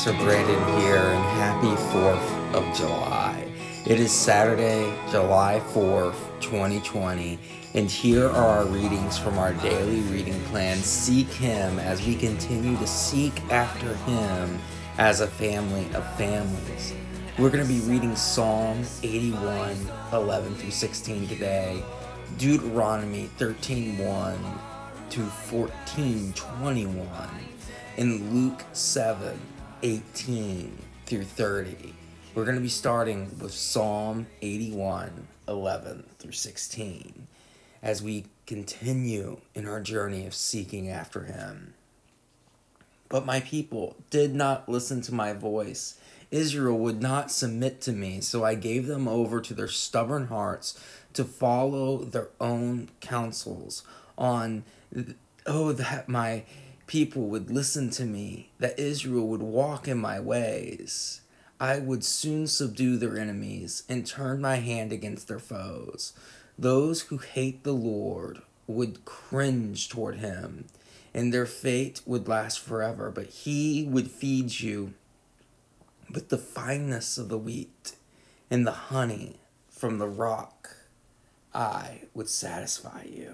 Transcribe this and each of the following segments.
Pastor Braden here, and happy 4th of July. It is Saturday, July 4th, 2020, and here are our readings from our daily reading plan, Seek Him, as we continue to seek after Him as a family of families. We're going to be reading Psalm 81, 11 through 16 today, Deuteronomy 13:1 to 14:21, and Luke 7:18 through 30. We're going to be starting with Psalm 81, 11 through 16, as we continue in our journey of seeking after Him. But my people did not listen to my voice. Israel would not submit to me, so I gave them over to their stubborn hearts to follow their own counsels. That my people would listen to me, that Israel would walk in my ways. I would soon subdue their enemies and turn my hand against their foes. Those who hate the Lord would cringe toward Him, and their fate would last forever. But He would feed you with the fineness of the wheat and the honey from the rock. I would satisfy you.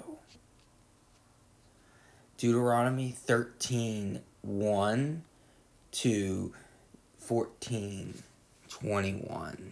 Deuteronomy 13:1 to 14:21.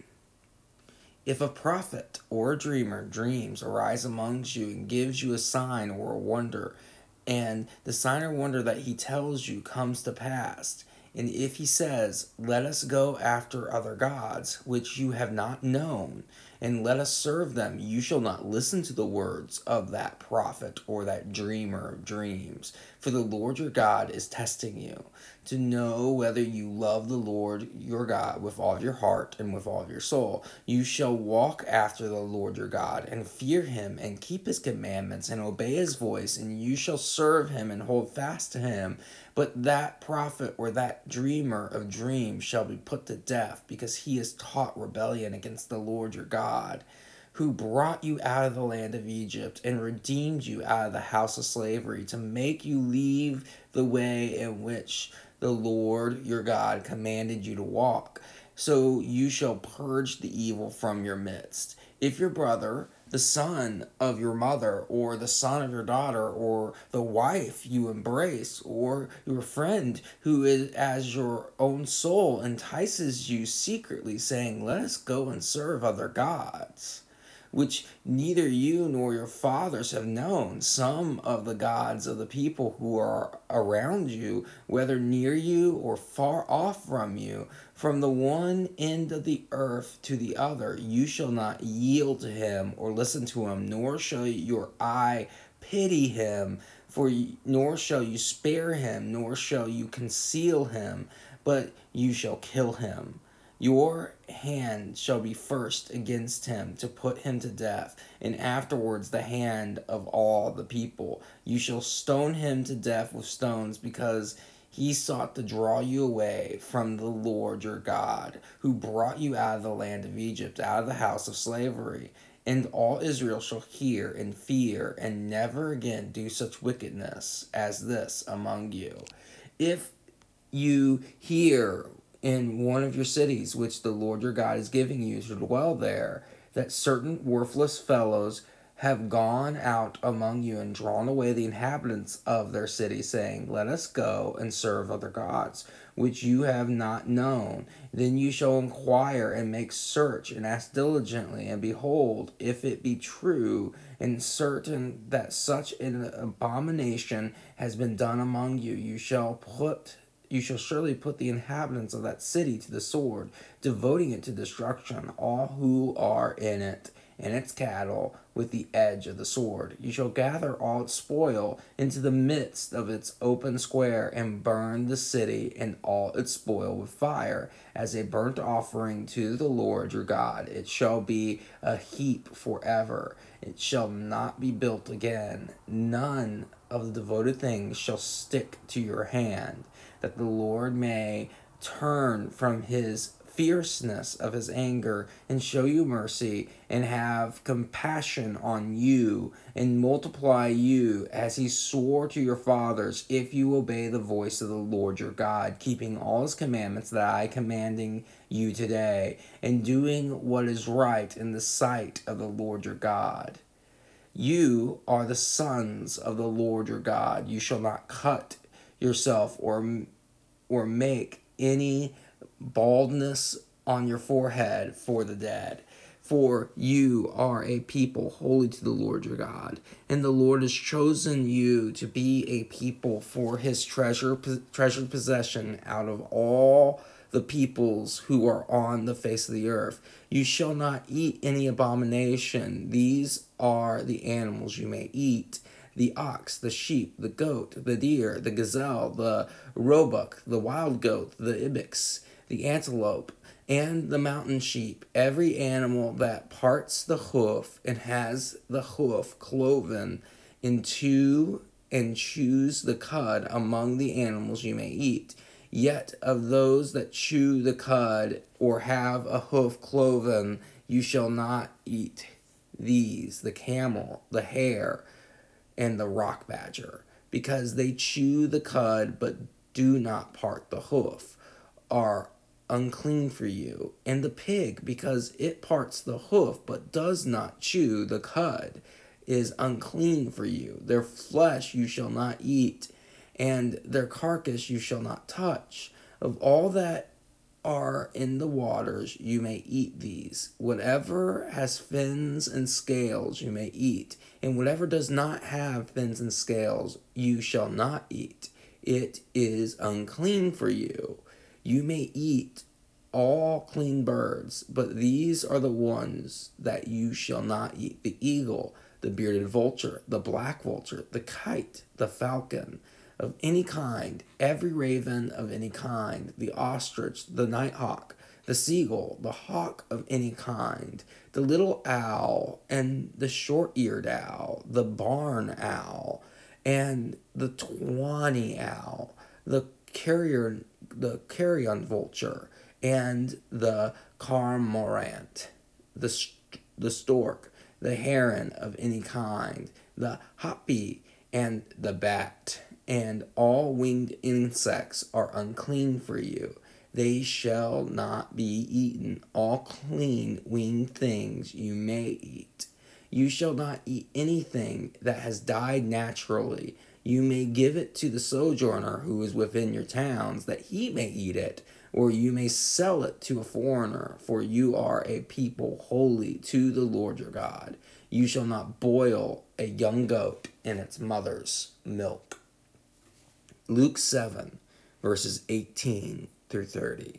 If a prophet or a dreamer dreams, arise amongst you and gives you a sign or a wonder, and the sign or wonder that he tells you comes to pass, and if he says, let us go after other gods, which you have not known, and let us serve them, you shall not listen to the words of that prophet or that dreamer of dreams. For the Lord your God is testing you, to know whether you love the Lord your God with all your heart and with all your soul. You shall walk after the Lord your God, and fear Him, and keep His commandments, and obey His voice, and you shall serve Him and hold fast to Him. But that prophet or that dreamer of dreams shall be put to death, because he has taught rebellion against the Lord your God, who brought you out of the land of Egypt and redeemed you out of the house of slavery, to make you leave the way in which the Lord your God commanded you to walk. So you shall purge the evil from your midst. If your brother, the son of your mother, or the son of your daughter, or the wife you embrace, or your friend who is as your own soul entices you secretly, saying, let us go and serve other gods, which neither you nor your fathers have known, some of the gods of the people who are around you, whether near you or far off from you, from the one end of the earth to the other, you shall not yield to him or listen to him, nor shall your eye pity him, nor shall you spare him, nor shall you conceal him, but you shall kill him. Your hand shall be first against him to put him to death, and afterwards the hand of all the people. You shall stone him to death with stones, because he sought to draw you away from the Lord your God, who brought you out of the land of Egypt, out of the house of slavery. And all Israel shall hear and fear, and never again do such wickedness as this among you. If you hear in one of your cities, which the Lord your God is giving you to dwell there, that certain worthless fellows have gone out among you and drawn away the inhabitants of their city, saying, let us go and serve other gods, which you have not known. Then you shall inquire and make search and ask diligently, and behold, if it be true and certain that such an abomination has been done among you, you shall surely put the inhabitants of that city to the sword, devoting it to destruction, all who are in it, and its cattle, with the edge of the sword. You shall gather all its spoil into the midst of its open square, and burn the city and all its spoil with fire, as a burnt offering to the Lord your God. It shall be a heap forever. It shall not be built again. None of the devoted things shall stick to your hand, that the Lord may turn from his fierceness of his anger and show you mercy and have compassion on you and multiply you as he swore to your fathers, if you obey the voice of the Lord your God, keeping all his commandments that I commanding you today, and doing what is right in the sight of the Lord your God. You are the sons of the Lord your God. You shall not cut yourself or make any baldness on your forehead for the dead. For you are a people holy to the Lord your God, and the Lord has chosen you to be a people for his treasured possession out of all the peoples who are on the face of the earth. You shall not eat any abomination. These are the animals you may eat: the ox, the sheep, the goat, the deer, the gazelle, the roebuck, the wild goat, the ibex, the antelope, and the mountain sheep, every animal that parts the hoof and has the hoof cloven in two, and chews the cud among the animals you may eat. Yet of those that chew the cud or have a hoof cloven, you shall not eat these: the camel, the hare, and the rock badger, because they chew the cud but do not part the hoof, are unclean for you. And the pig, because it parts the hoof but does not chew the cud, is unclean for you. Their flesh you shall not eat, and their carcass you shall not touch. Of all that are in the waters you may eat these. Whatever has fins and scales you may eat, and whatever does not have fins and scales you shall not eat. It is unclean for you. You may eat all clean birds, but these are the ones that you shall not eat: the eagle, the bearded vulture, the black vulture, the kite, the falcon of any kind, every raven of any kind, the ostrich, the nighthawk, the seagull, the hawk of any kind, the little owl, and the short-eared owl, the barn owl, and the tawny owl, the carrion vulture, and the cormorant, the stork, the heron of any kind, the hoppy, and the bat. And all winged insects are unclean for you. They shall not be eaten. All clean winged things you may eat. You shall not eat anything that has died naturally. You may give it to the sojourner who is within your towns, that he may eat it, or you may sell it to a foreigner, for you are a people holy to the Lord your God. You shall not boil a young goat in its mother's milk. Luke 7, verses 18 through 30.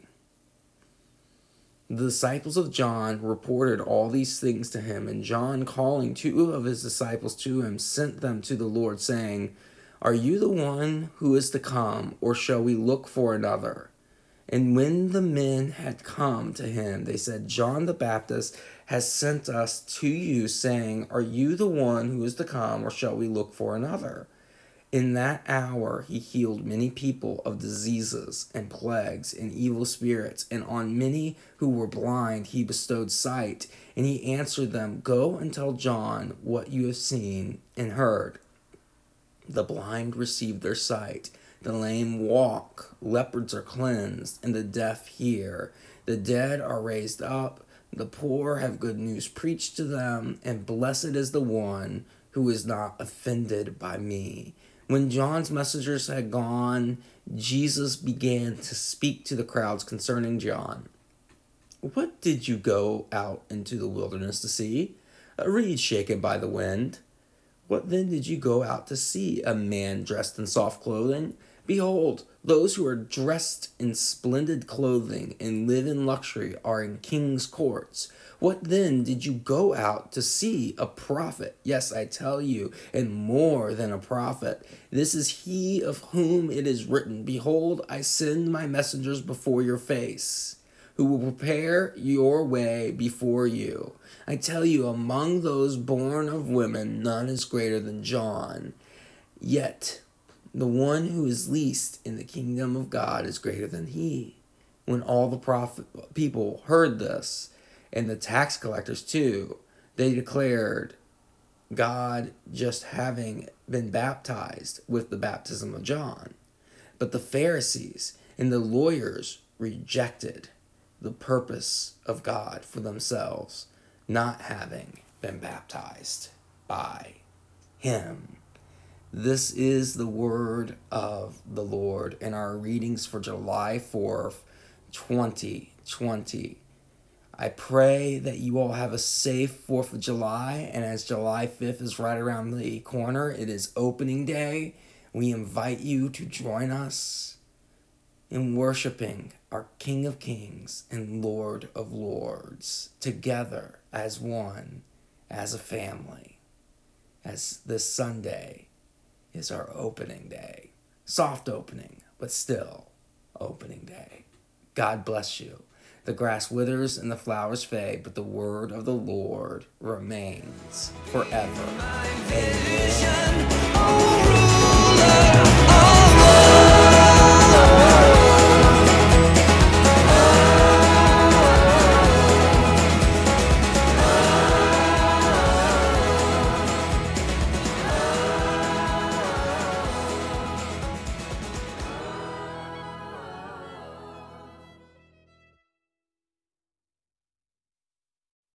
The disciples of John reported all these things to him, and John, calling two of his disciples to him, sent them to the Lord, saying, "Are you the one who is to come, or shall we look for another?" And when the men had come to him, they said, "John the Baptist has sent us to you, saying, 'Are you the one who is to come, or shall we look for another?'" In that hour he healed many people of diseases and plagues and evil spirits, and on many who were blind he bestowed sight. And he answered them, "Go and tell John what you have seen and heard. The blind receive their sight, the lame walk, leopards are cleansed, and the deaf hear. The dead are raised up, the poor have good news preached to them, and blessed is the one who is not offended by me." When John's messengers had gone, Jesus began to speak to the crowds concerning John. "What did you go out into the wilderness to see? A reed shaken by the wind? What then did you go out to see? A man dressed in soft clothing? Behold, those who are dressed in splendid clothing and live in luxury are in king's courts. What then did you go out to see? A prophet? Yes, I tell you, and more than a prophet. This is he of whom it is written, 'Behold, I send my messengers before your face, who will prepare your way before you.' I tell you, among those born of women, none is greater than John. Yet the one who is least in the kingdom of God is greater than he." when all the people heard this, and the tax collectors too, they declared God just having been baptized with the baptism of John. But the Pharisees and the lawyers rejected the purpose of God for themselves, not having been baptized by him. This is the word of the Lord in our readings for July 4th, 2020. I pray that you all have a safe 4th of July, and as July 5th is right around the corner, it is opening day. We invite you to join us in worshiping our King of Kings and Lord of Lords together as one, as a family, as this Sunday is our opening day. Soft opening, but still opening day. God bless you. The grass withers and the flowers fade, but the word of the Lord remains forever. Amen.